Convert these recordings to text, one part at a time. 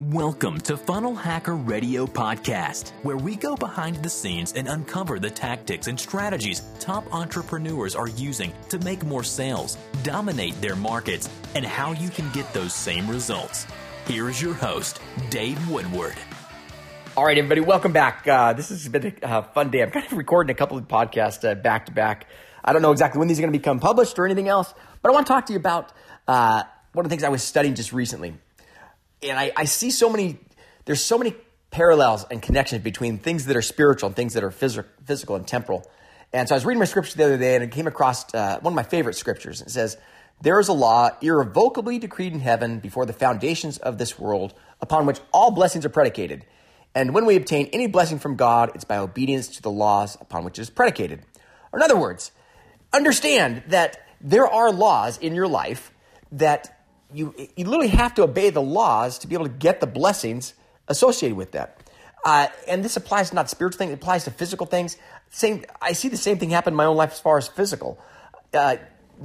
Welcome to Funnel Hacker Radio Podcast, where we go behind the scenes and uncover the tactics and strategies top entrepreneurs are using to make more sales, dominate their markets, and how you can get those same results. Here is your host, Dave Woodward. All right, everybody, welcome back. This has been a fun day. I'm kind of recording a couple of podcasts back to back. I don't know exactly when these are going to become published or anything else, but I want to talk to you about one of the things I was studying just recently. And I see there's so many parallels and connections between things that are spiritual and things that are physical and temporal. And so I was reading my scripture the other day and I came across one of my favorite scriptures. It says, "There is a law irrevocably decreed in heaven before the foundations of this world, upon which all blessings are predicated. And when we obtain any blessing from God, it's by obedience to the laws upon which it is predicated." Or in other words, understand that there are laws in your life that you literally have to obey the laws to be able to get the blessings associated with that. And this applies to not spiritual things, it applies to physical things. I see the same thing happen in my own life as far as physical. I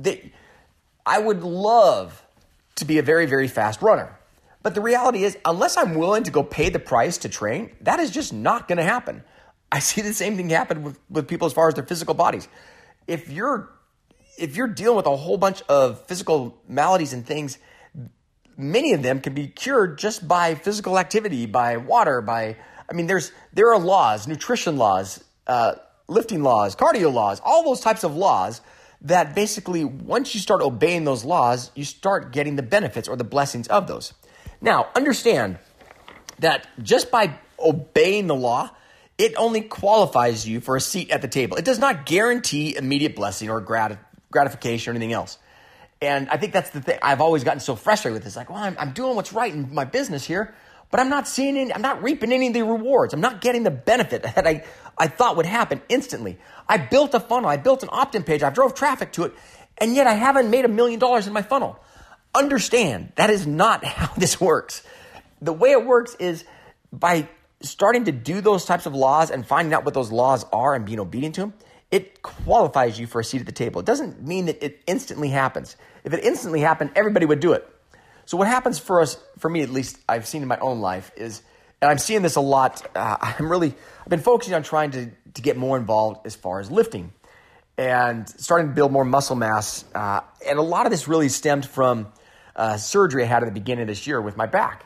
would love to be a very, very fast runner. But the reality is, unless I'm willing to go pay the price to train, that is just not going to happen. I see the same thing happen with people as far as their physical bodies. If you're dealing with a whole bunch of physical maladies and things, many of them can be cured just by physical activity, by water, there are laws, nutrition laws, lifting laws, cardio laws, all those types of laws that basically once you start obeying those laws, you start getting the benefits or the blessings of those. Now, understand that just by obeying the law, it only qualifies you for a seat at the table. It does not guarantee immediate blessing or gratification or anything else. And I think that's the thing. I've always gotten so frustrated with this. Like, well, I'm doing what's right in my business here, but I'm not reaping any of the rewards. I'm not getting the benefit that I thought would happen instantly. I built a funnel. I built an opt-in page. I drove traffic to it, and yet I haven't made $1 million in my funnel. Understand, that is not how this works. The way it works is by starting to do those types of laws and finding out what those laws are and being obedient to them, it qualifies you for a seat at the table. It doesn't mean that it instantly happens. If it instantly happened, everybody would do it. So what happens for us, for me at least, I've seen in my own life is, and I'm seeing this a lot, I've been focusing on trying to get more involved as far as lifting and starting to build more muscle mass. And a lot of this really stemmed from surgery I had at the beginning of this year with my back.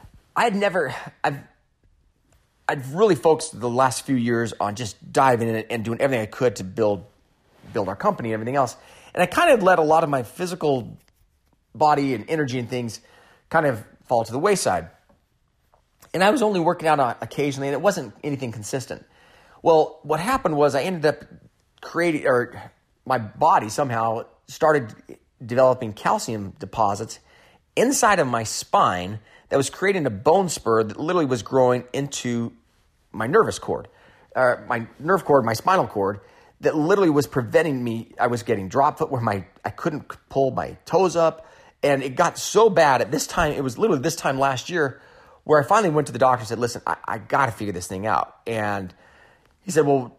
I've really focused the last few years on just diving in and doing everything I could to build our company and everything else. And I kind of let a lot of my physical body and energy and things kind of fall to the wayside. And I was only working out occasionally, and it wasn't anything consistent. Well, what happened was I ended up my body somehow started developing calcium deposits inside of my spine that was creating a bone spur that literally was growing into my nervous cord, my nerve cord, my spinal cord, that literally was preventing me. I was getting drop foot where I couldn't pull my toes up. And it got so bad at this time, it was literally this time last year, where I finally went to the doctor and said, "Listen, I got to figure this thing out." And he said, "Well,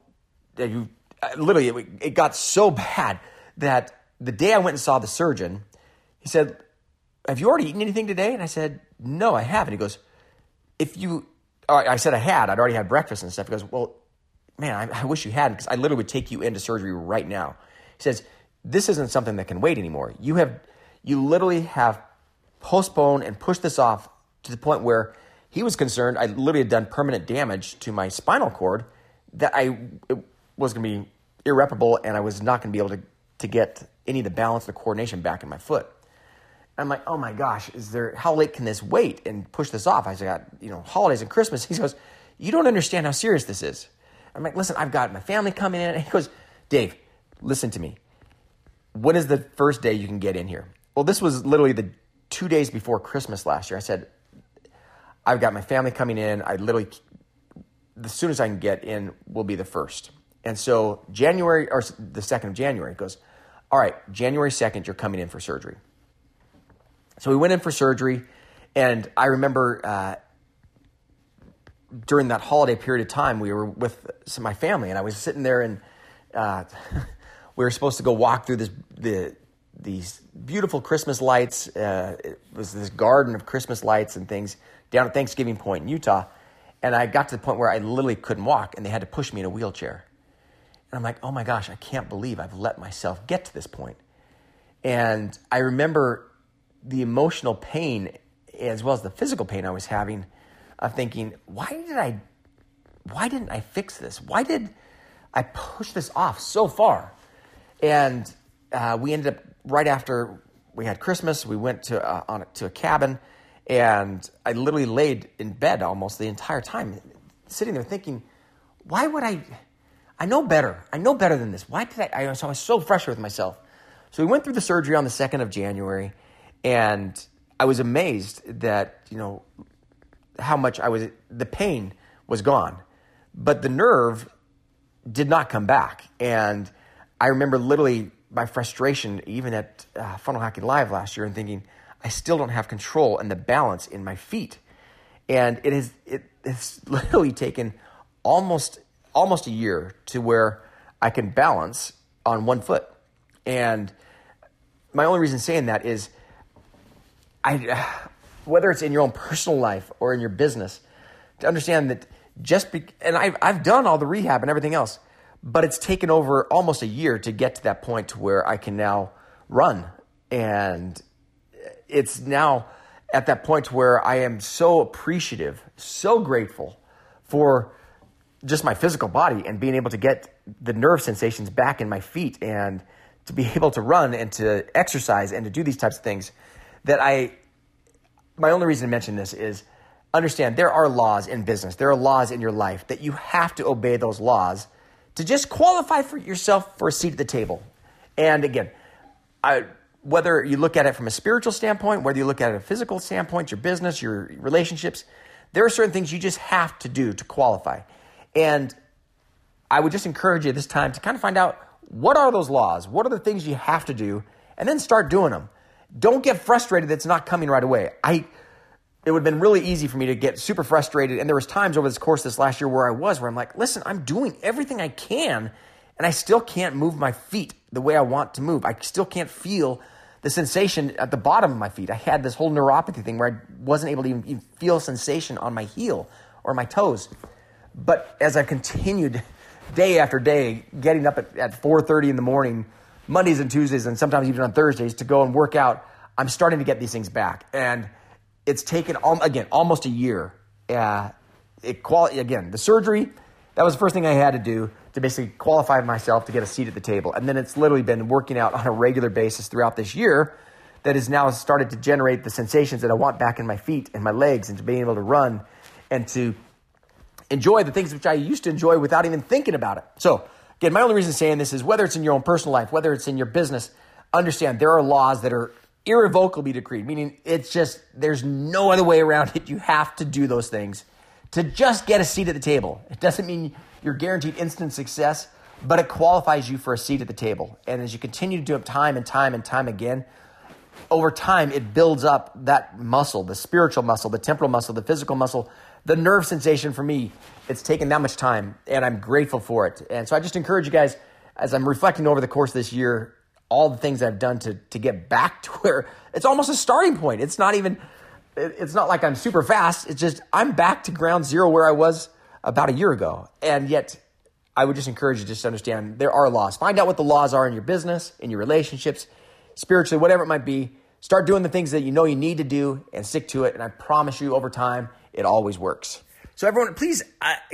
it got so bad that the day I went and saw the surgeon, he said, 'Have you already eaten anything today?' And I said, 'No, I haven't.' He goes, I said I had. I'd already had breakfast and stuff. He goes, 'Well, man, I wish you hadn't, because I literally would take you into surgery right now.' He says, 'This isn't something that can wait anymore. You literally have postponed and pushed this off to the point where,' he was concerned I literally had done permanent damage to my spinal cord, that it was going to be irreparable, and I was not going to be able to get any of the balance, the coordination back in my foot." I'm like, "Oh my gosh, how late can this wait and push this off?" I said, "Holidays and Christmas." He goes, "You don't understand how serious this is." I'm like, "Listen, I've got my family coming in." And he goes, "Dave, listen to me. When is the first day you can get in here?" Well, this was literally the 2 days before Christmas last year. I said, "I've got my family coming in. As soon as I can get in will be the 1st. And so January, or the 2nd of January, he goes, "All right, January 2nd, you're coming in for surgery." So we went in for surgery, and I remember during that holiday period of time, we were with my family, and I was sitting there, and we were supposed to go walk through these beautiful Christmas lights. It was this garden of Christmas lights and things, down at Thanksgiving Point in Utah. And I got to the point where I literally couldn't walk and they had to push me in a wheelchair. And I'm like, oh my gosh, I can't believe I've let myself get to this point. And I remember the emotional pain as well as the physical pain I was having of thinking, why didn't I fix this? Why did I push this off so far? And we ended up, right after we had Christmas, we went to a cabin, and I literally laid in bed almost the entire time, sitting there thinking, why would I know better. I know better than this. Why did I was so frustrated with myself. So we went through the surgery on the 2nd of January, and I was amazed that, how much the pain was gone, but the nerve did not come back. And I remember literally my frustration, even at Funnel Hacking Live last year, and thinking, I still don't have control and the balance in my feet. And it has literally taken almost a year to where I can balance on one foot. And my only reason saying that is whether it's in your own personal life or in your business, to understand that and I've done all the rehab and everything else, but it's taken over almost a year to get to that point to where I can now run. And it's now at that point where I am so appreciative, so grateful for just my physical body and being able to get the nerve sensations back in my feet and to be able to run and to exercise and to do these types of things that my only reason to mention this is understand there are laws in business. There are laws in your life that you have to obey those laws to just qualify for yourself for a seat at the table. And again, whether you look at it from a spiritual standpoint, whether you look at it a physical standpoint, your business, your relationships, there are certain things you just have to do to qualify. And I would just encourage you this time to kind of find out, what are those laws? What are the things you have to do? And then start doing them. Don't get frustrated that it's not coming right away. It would have been really easy for me to get super frustrated. And there was times over this course this last year where I'm like, listen, I'm doing everything I can, and I still can't move my feet the way I want to move. I still can't feel the sensation at the bottom of my feet. I had this whole neuropathy thing where I wasn't able to even feel sensation on my heel or my toes. But as I continued day after day, getting up at 4:30 in the morning, Mondays and Tuesdays, and sometimes even on Thursdays to go and work out, I'm starting to get these things back. And it's taken, again, almost a year. The surgery, that was the first thing I had to do to basically qualify myself to get a seat at the table. And then it's literally been working out on a regular basis throughout this year that has now started to generate the sensations that I want back in my feet and my legs, and to being able to run and to enjoy the things which I used to enjoy without even thinking about it. So again, my only reason saying this is whether it's in your own personal life, whether it's in your business, understand there are laws that are irrevocably decreed, meaning it's just, there's no other way around it. You have to do those things to just get a seat at the table. It doesn't mean you're guaranteed instant success, but it qualifies you for a seat at the table. And as you continue to do it time and time and time again, over time, it builds up that muscle, the spiritual muscle, the temporal muscle, the physical muscle, the nerve sensation. For me, it's taken that much time, and I'm grateful for it. And so I just encourage you guys, as I'm reflecting over the course of this year, all the things I've done to get back to where it's almost a starting point. It's not like I'm super fast. It's just I'm back to ground zero where I was about a year ago. And yet I would just encourage you just to understand there are laws. Find out what the laws are in your business, in your relationships, spiritually, whatever it might be. Start doing the things that you know you need to do and stick to it. And I promise you, over time, it always works. So everyone, please,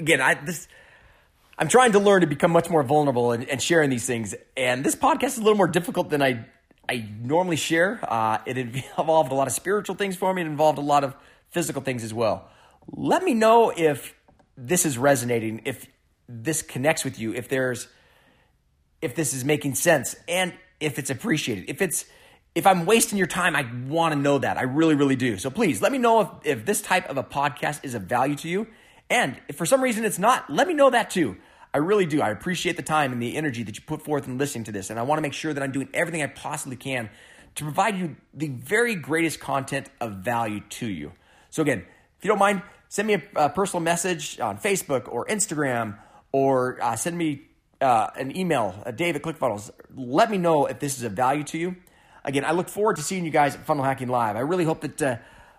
I'm trying to learn to become much more vulnerable and sharing these things. And this podcast is a little more difficult than I normally share. It involved a lot of spiritual things for me. It involved a lot of physical things as well. Let me know if this is resonating, if this connects with you, if this is making sense, and if it's appreciated. If I'm wasting your time, I want to know that. I really, really do. So please let me know if this type of a podcast is of value to you. And if for some reason it's not, let me know that too. I really do. I appreciate the time and the energy that you put forth in listening to this. And I want to make sure that I'm doing everything I possibly can to provide you the very greatest content of value to you. So again, if you don't mind, send me a personal message on Facebook or Instagram, or send me an email, Dave at ClickFunnels. Let me know if this is of value to you. Again, I look forward to seeing you guys at Funnel Hacking Live. I really hope that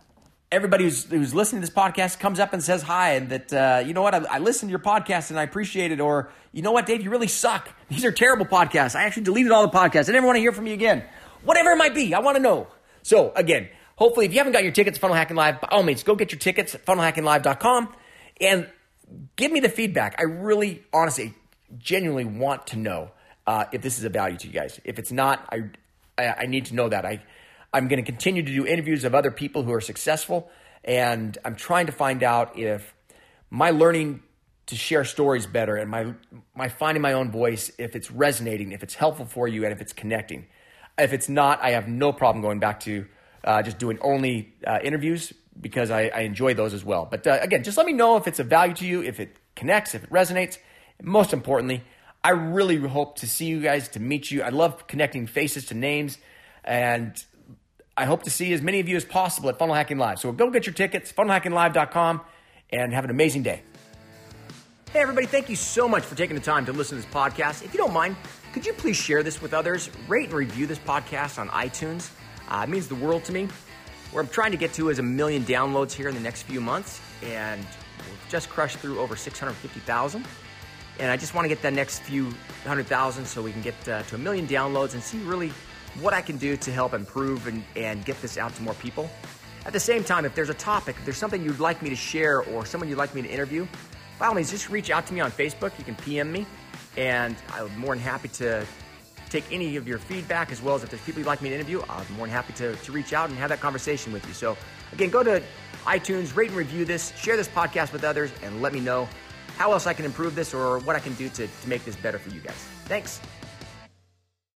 everybody who's listening to this podcast comes up and says hi, and that, you know what, I listened to your podcast and I appreciate it. Or, you know what, Dave, you really suck. These are terrible podcasts. I actually deleted all the podcasts. I never want to hear from you again. Whatever it might be, I want to know. So again, hopefully if you haven't got your tickets at Funnel Hacking Live, by all means, go get your tickets at funnelhackinglive.com and give me the feedback. I really, honestly, genuinely want to know if this is a value to you guys. If it's not, I need to know that. I'm going to continue to do interviews of other people who are successful, and I'm trying to find out if my learning to share stories better and my finding my own voice, if it's resonating, if it's helpful for you, and if it's connecting. If it's not, I have no problem going back to just doing only interviews, because I enjoy those as well. But again, just let me know if it's a value to you, if it connects, if it resonates. Most importantly, I really hope to see you guys, to meet you. I love connecting faces to names, and I hope to see as many of you as possible at Funnel Hacking Live. So go get your tickets, funnelhackinglive.com, and have an amazing day. Hey, everybody, thank you so much for taking the time to listen to this podcast. If you don't mind, could you please share this with others? Rate and review this podcast on iTunes. It means the world to me. Where I'm trying to get to is 1 million downloads here in the next few months, and we've just crushed through over 650,000. And I just want to get that next few 100,000 so we can get to 1 million downloads and see really what I can do to help improve and get this out to more people. At the same time, if there's a topic, if there's something you'd like me to share or someone you'd like me to interview, by all means, just reach out to me on Facebook. You can PM me, and I'm more than happy to take any of your feedback, as well as if there's people you'd like me to interview, I'm more than happy to reach out and have that conversation with you. So again, go to iTunes, rate and review this, share this podcast with others, and let me know how else I can improve this or what I can do to make this better for you guys. Thanks.